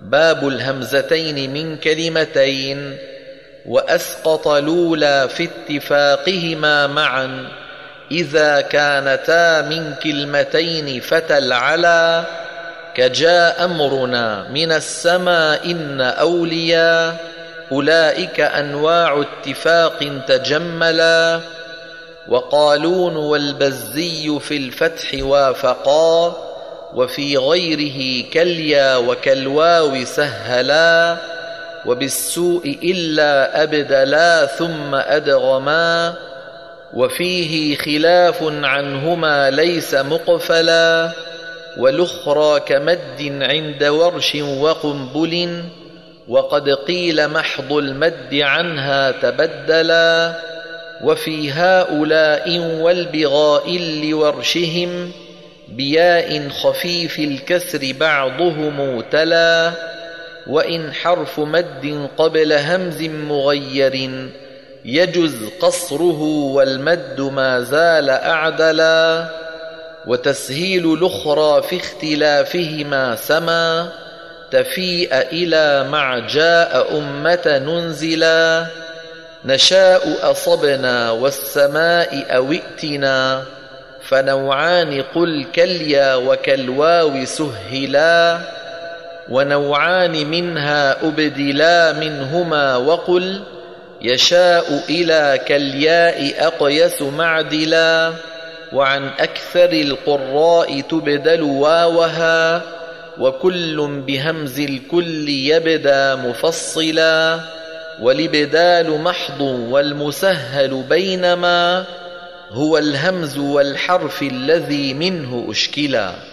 باب الهمزتين من كلمتين، وأسقط الأولى في اتفاقهما معا إذا كانتا من كلمتين فتل على، كجاء أمرنا من السماء إن أولياء، أولئك أنواع اتفاق تجملا. وقالون والبزي في الفتح وافقا، وفي غيره كاليا وكالواو سهلا، وبالسوء إلا أبدلا ثم أدغما، وفيه خلاف عنهما ليس مقفلا، والأخرى كمد عند ورش وقنبل، وقد قيل محض المد عنها تبدلا. وفي هؤلاء والبغاء لورشهم، بياء خفيف الكسر بعضهم تلا، وإن حرف مد قبل همز مغير، يجز قصره والمد ما زال أعدلا. وتسهيل الأخرى في اختلافهما سما، تفيء إلى مع جاء أمة ننزلا، نشاء أصبنا والسماء أو ائتنا، فنوعان قل كاليا وكالواو سهلا، ونوعان منها أبدلا منهما وقل، يشاء إلى كالياء أقيس معدلا. وعن أكثر القراء تبدل واوها، وكل بهمز الكل يبدى مفصلا، والابدال محض والمسهل بينما، هو الهمز والحرف الذي منه أشكلا.